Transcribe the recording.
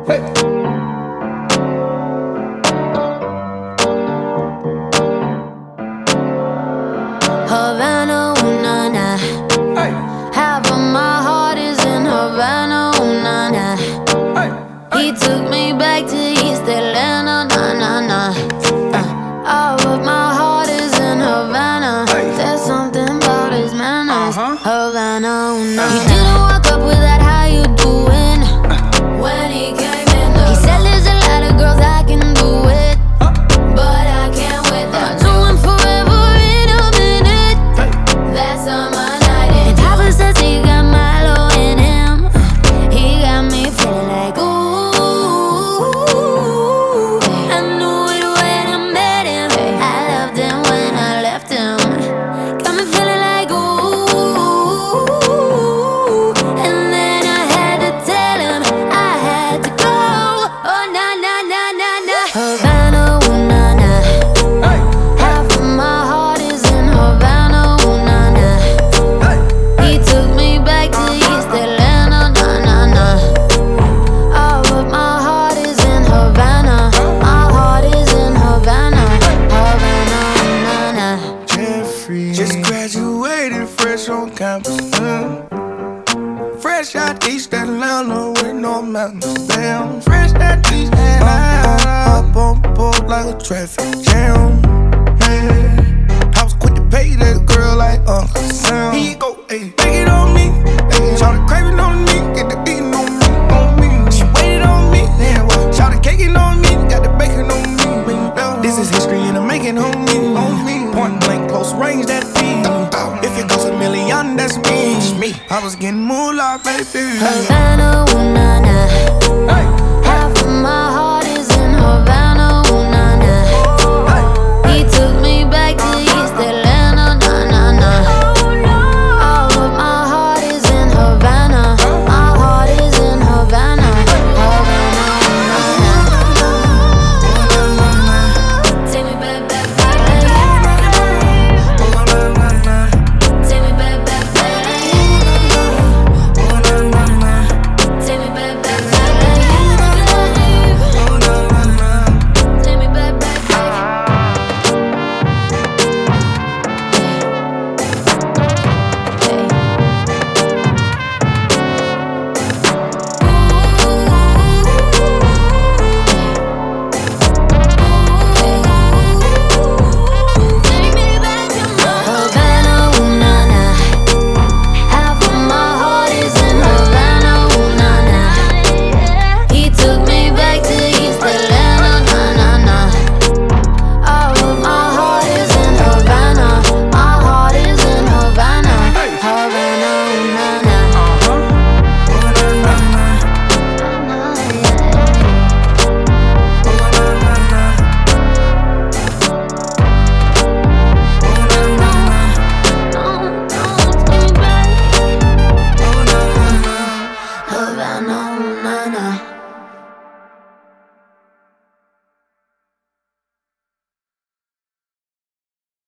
Havana, ooh, nah, nah. Hey. Half of my heart is in Havana, ooh, nah, nah. He took me back to East Atlanta, nah, nah, nah. All of my heart is in Havana. There's something about his manners. Havana, ooh, nah, nah. He didn't walk up with that, how you doing? When he came in, he said there's a lot of girls I can do it, but I can't with them. Doing forever in a minute. That's on my night. And Papa says he got Milo in him. He got me feeling like ooh. I knew it when I met him. I loved him when I left him. Got me feeling like ooh. And then I had to tell him I had to go. Oh nah nah nah nah nah. Havana, ooh nah nah. Half of my heart is in Havana, ooh nah nah. He took me back to East Atlanta, nah nah nah. All of my heart is in Havana. My heart is in Havana. Havana, nah nah. Jeffrey just graduated fresh on campus. Fresh out East Atlanta with no mountains. Damn, fresh out East Atlanta. Up on board like a traffic jam. Man, I was quick to pay that girl like Uncle Sam. Here you go, ayy, take it on me. Shout craving on me, get the beating on me, on me. She waited on me, yeah, well, shout caking on me, got the bacon on me. This is history and I'm making on me, on me. Point blank, close range, that feed. If it goes a million, that's me. I was getting moolah, baby.